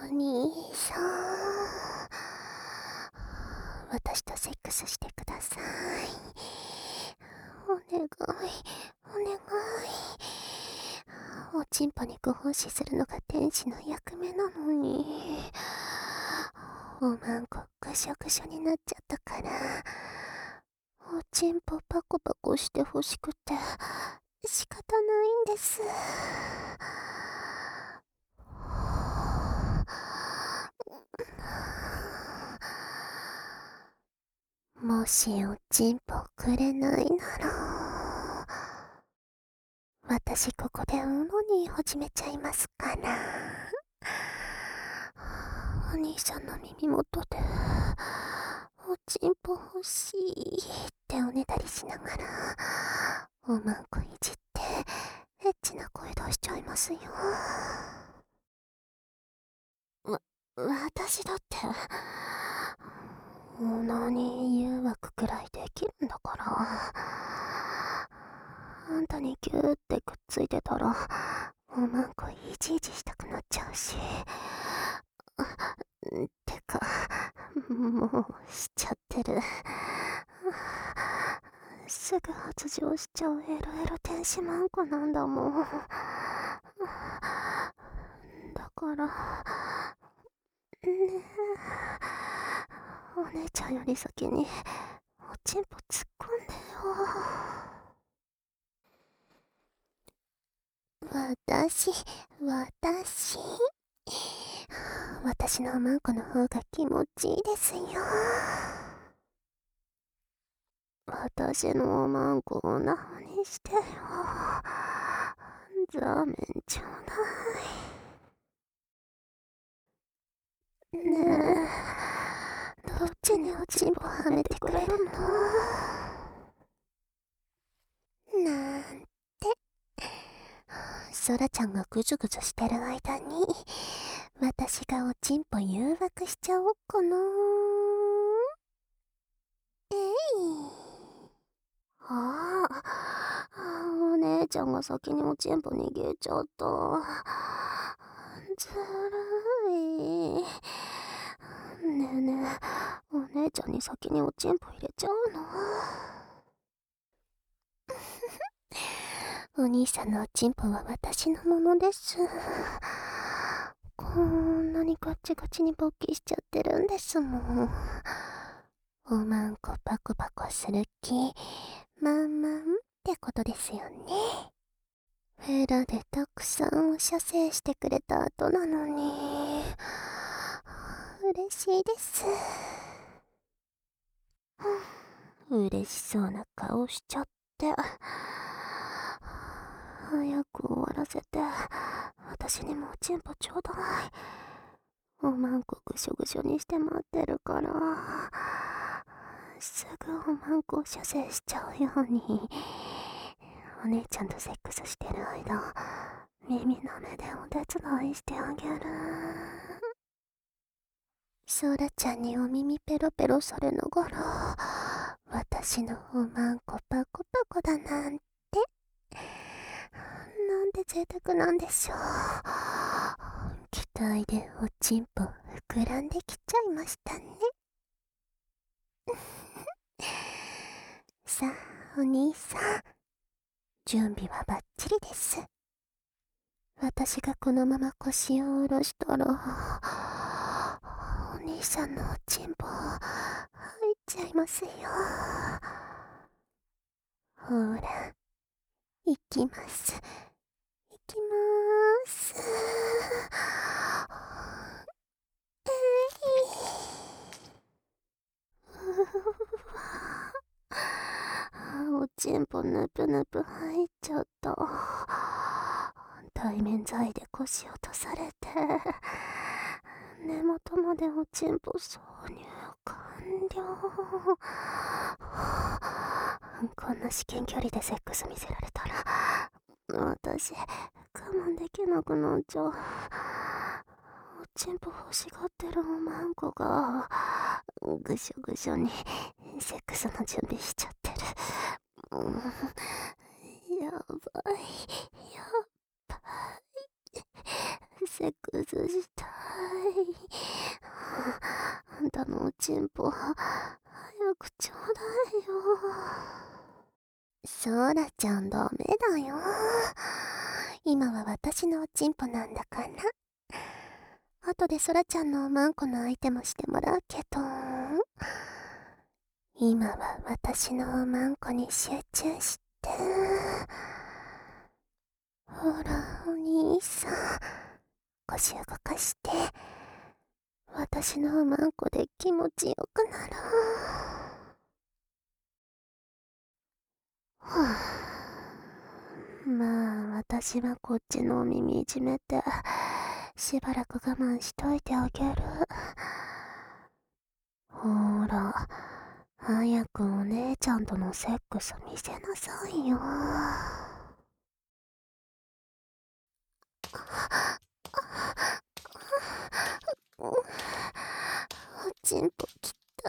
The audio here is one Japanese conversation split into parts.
お兄さん、私とセックスしてください。お願い、お願い。おちんぽにご奉仕するのが天使の役目なのに、おまんこぐしょぐしょになっちゃったから、おちんぽパコパコしてほしくて仕方ないんです。もしおちんぽくれないなら、私ここでうのに始めちゃいますから。お兄さんの耳元でおちんぽ欲しいっておねだりしながらおまんこいじってエッチな声出しちゃいますよ。私だってオナニー誘惑くらいできるんだから。あんたにギューってくっついてたらおまんこいちいちしたくなっちゃうし。てか、もうしちゃってる。すぐ発情しちゃうエロエロ天使マンコなんだもん。だから、ねえ、お姉ちゃんより先におちんぽ突っ込んでよ。私のおまんこの方が気持ちいいですよ。私のおまんこをなにしてよ。ザーメンちょうだい。ねえ、どっちにおちんぽはめてくれるの？なんて。ソラちゃんがぐずぐずしてる間に私がおちんぽ誘惑しちゃおっかな。えい。お姉ちゃんが先におちんぽ逃げちゃった。ずるい。ねえねえ、お姉ちゃんに先におちんぽ入れちゃうの？お兄さんのおちんぽは私のものです。こんなにガッチガチに勃起しちゃってるんですもん。おまんこパコパコする気満々ってことですよね。フェラでたくさんお射精してくれた後なのに嬉しいです。嬉しそうな顔しちゃって。早く終わらせて私にもおちんぽちょうだい。おまんこぐしょぐしょにして待ってるから、すぐおまんこ射精しちゃうようにお姉ちゃんとセックスしてる間耳の目でお手伝いしてあげる。ソラちゃんにお耳ペロペロされながら私のおまんこパコパコだなんて、なんて贅沢なんでしょう。期待でおちんぽ膨らんできちゃいましたね。さあお兄さん、準備はバッチリです。私がこのまま腰を下ろしたらお兄さんのおちんぽ入っちゃいますよ。ほら、行きます。行きまーす。えい。おちんぽぬぷぬぷ入っちゃった。対面剤で腰落とされて根元までおちんぽ挿入完了。こんな至近距離でセックス見せられたら私我慢できなくなっちゃう。おちんぽ欲しがってるおまんこがぐしょぐしょにセックスの準備しちゃってる。やばい、やばい。セックスしたい。 だのおちんぽ、早くちょうだいよ。ソラちゃんダメだよ。今は私のおちんぽなんだから。後でソラちゃんのおまんこの相手もしてもらうけど、今は私のおまんこに集中して。ほら、お兄さん、腰動かして、私のおまんこで気持ちよくなる。はぁ、まあ、私はこっちのお耳いじめて、しばらく我慢しといてあげる。ほら、早くお姉ちゃんとのセックス見せなさいよ。おちんぽきた。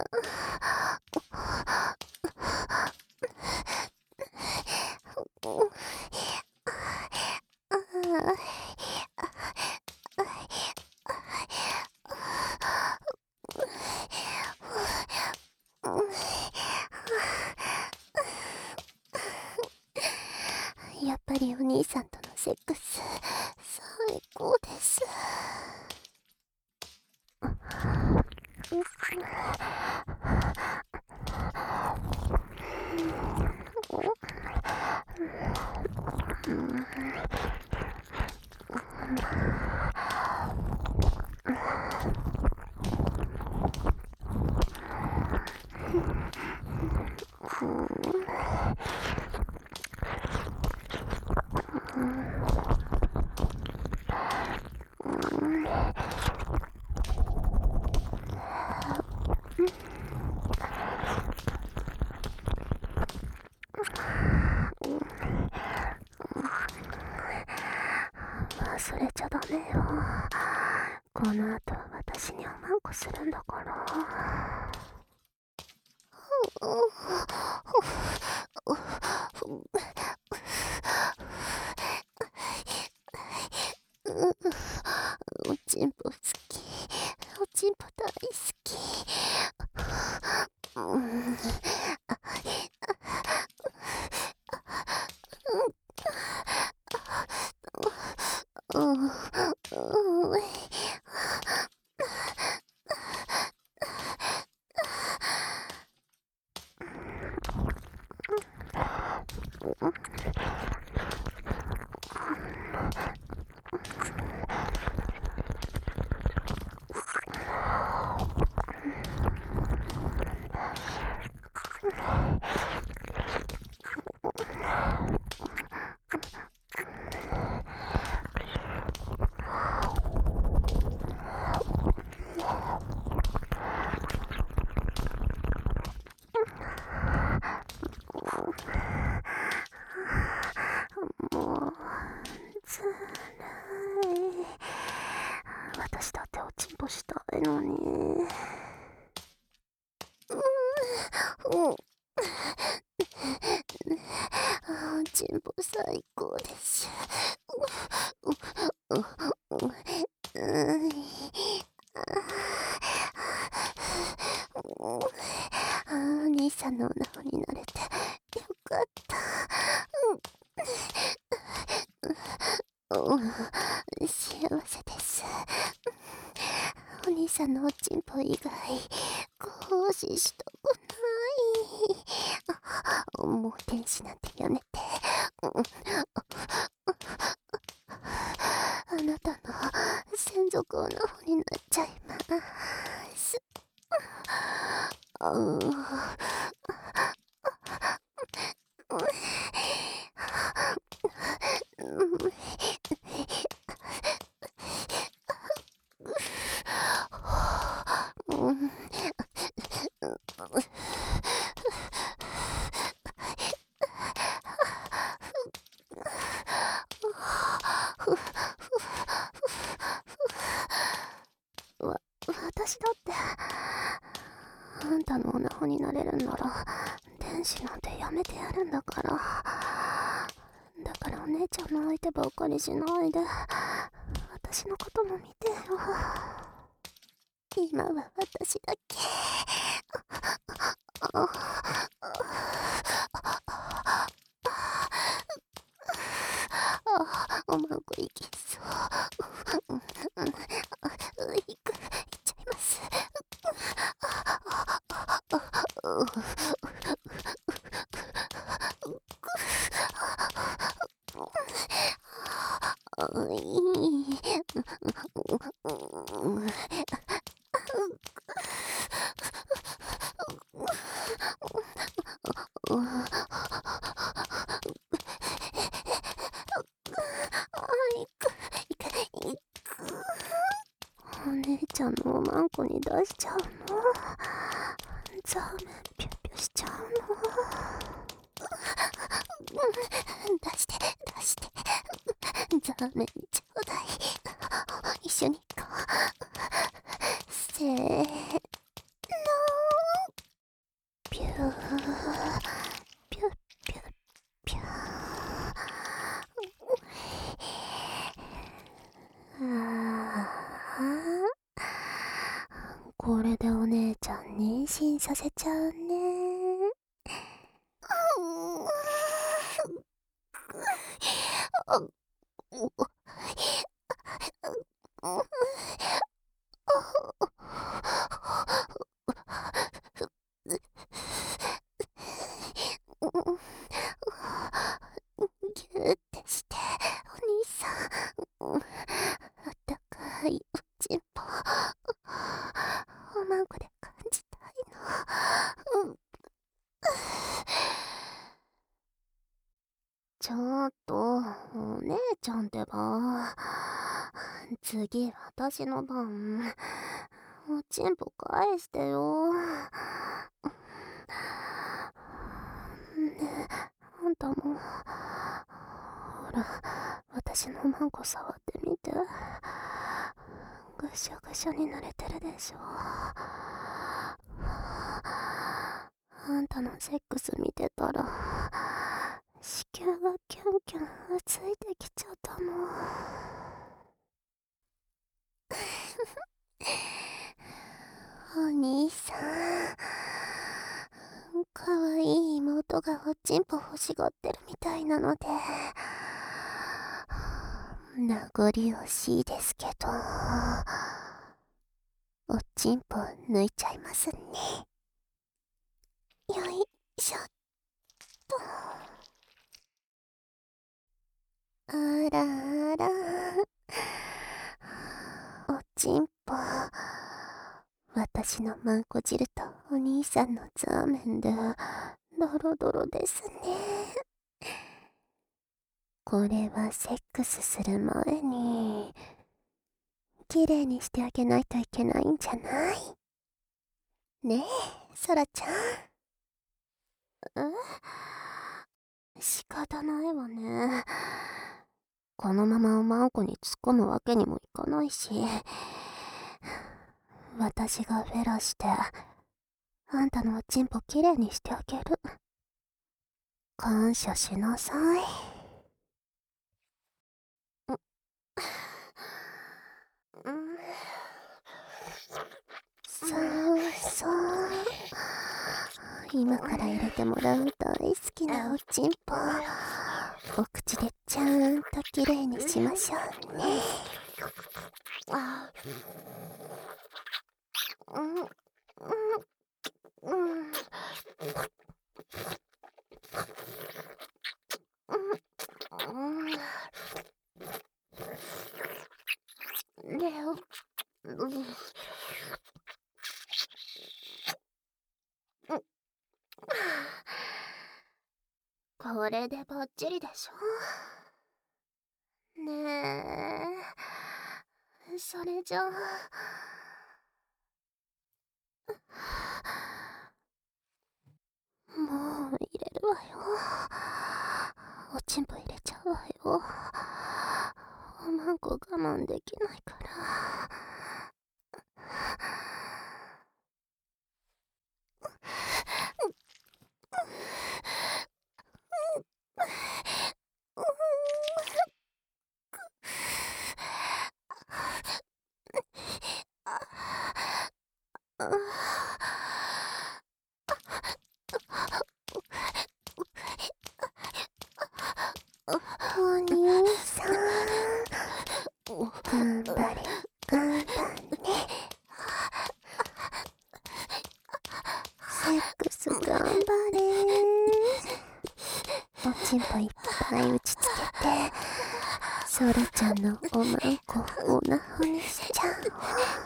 やっぱりお兄さんとのセックス最高です。忘れちゃダメよ。この後私におまんこするんだから。おちんぽ好き。おちんぽ大好き。もう、ずるい。私だっておちんぽしたいのに。おちんぽ最高です。お兄さんのおなほになれてよかった。幸せです。お兄さんのおちんぽ以外行使したくない。もう天使なんてやめて。あなたの専属おなほになっちゃいます。私だってあんたのおなほになれるんなら天使なんてやめてやるんだから。だからお姉ちゃんの相手ばっかりしないで私のことも見てよ。 今は私だけ。おまんこいきそう。いっちゃいます。お姉ちゃんのおまんこに出しちゃうの？ザーメンピュッピュしちゃうの？出して出して、ザーメンちょうだい。一緒に行こう。せーの、ピューピュッピュッピュー。これでお姉ちゃん妊娠させちゃうね。ギューってして、お兄さん。あったかいおちんぽ。おまんこで感じたいの。ちょっと、お姉ちゃんってば。次、私の番。おちんぽ返してよ。ねえ、あんたも。ほら、私のマンコ触ってみて。ぐしゃぐしゃになれてるでしょ。あんたのセックス見てたら、子宮がキュンキュンついてきちゃったの。お兄さん、かわいい妹がおちんぽ欲しがってるみたいなので、名残惜しいですけど、おちんぽ抜いちゃいますね。よいしょっと。あらあら、おちんぽ。私のマンコ汁とお兄さんのザーメンでドロドロですね。これはセックスする前に綺麗にしてあげないといけないんじゃない？ねえ、ソラちゃん。仕方ないわね。このままおまんこに突っ込むわけにもいかないし、私がフェラしてあんたのおちんぽきれいにしてあげる。感謝しなさい。そうそう、今から入れてもらう大好きなおちんぽ、お口でちゃんときれいにしましょうね。レオ、これでバッチリでしょ。ねえ、それじゃあ、もう入れるわよ。おちんぽ入れちゃうわよ。おまんこ我慢できないから。 お兄さん、頑張れ、頑張れ。セックス頑張れ。おちんぽいっぱい打ちつけて、ソラちゃんのおまんこをおなほにしちゃう。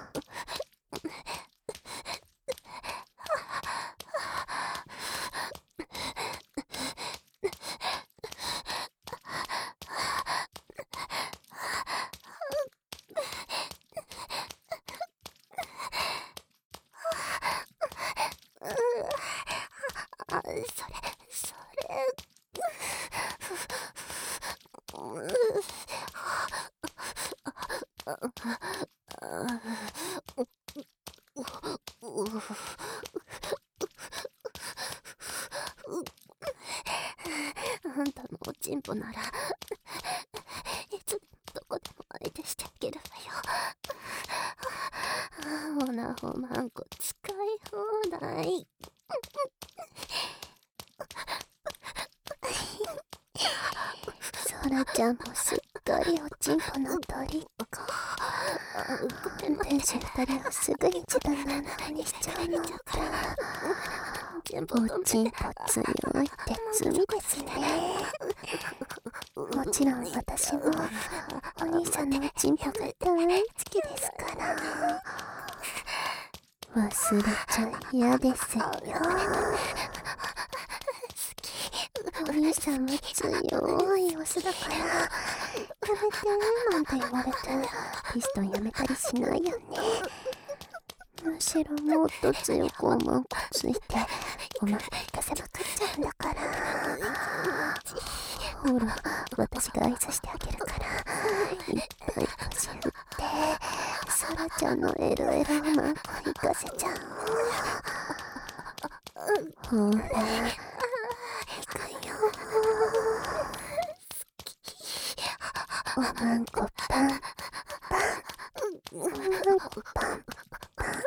あんたのおちんぽならいつでもどこでも相手してあげるわよ。おなほまんこ使い放題。ソラちゃんもすっかりおちんぽのとりっこ。天使二人はすぐに自分の穴にしちゃうのか。おちんぽ強いって罪ですね。もちろん私もお兄さんのおちんぽが大好きですから。忘れちゃ嫌ですよ。お兄さんは強いオスだから、やめてなんて言われてピストンやめたりしないよね。むしろもっと強くおまんこついておまんこ行かせまくっちゃうんだから。ほら、私が愛さしてあげるから、いっぱい腰振ってソラちゃんのエロエロおまんこ行かせちゃう。ほら、行くよ。おまんこパンパン、おまんこパンパン、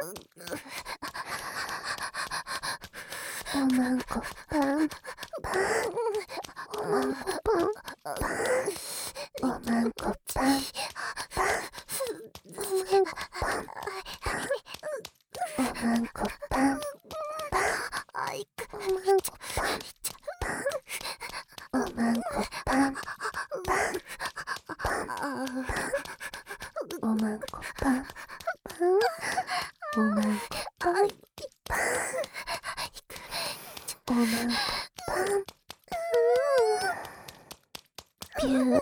おまんこパンパン、おまんこパンパン、おまんこパンパン、おまんこパンパン、おまんこパンパン、おまんこパンパン、おまんこパンパンパン、おまんこパンパン、おまんこパンパン、おまんこパンピュー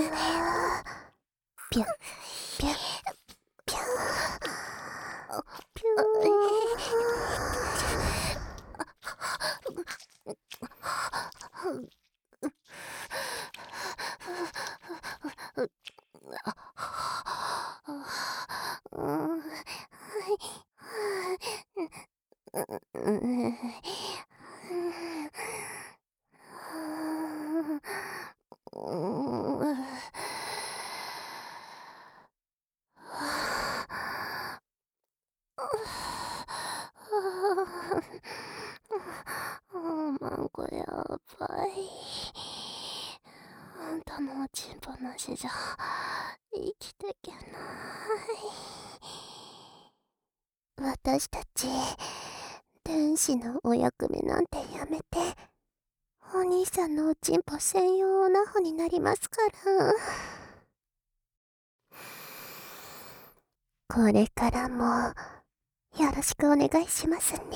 ピュッピュッピューピュおまんこやばい。あんたのおちんぽなしじゃ生きてけない。私たち天使のお役目なんてやめて、お兄さんのおちんぽ専用おなほになりますから。これからもよろしくお願いしますね。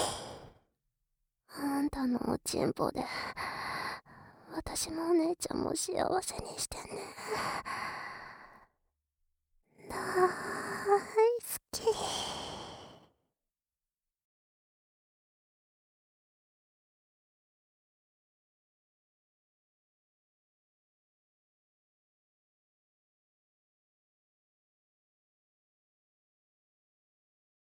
あんたのおちんぽで私もお姉ちゃんも幸せにしてね。なあ。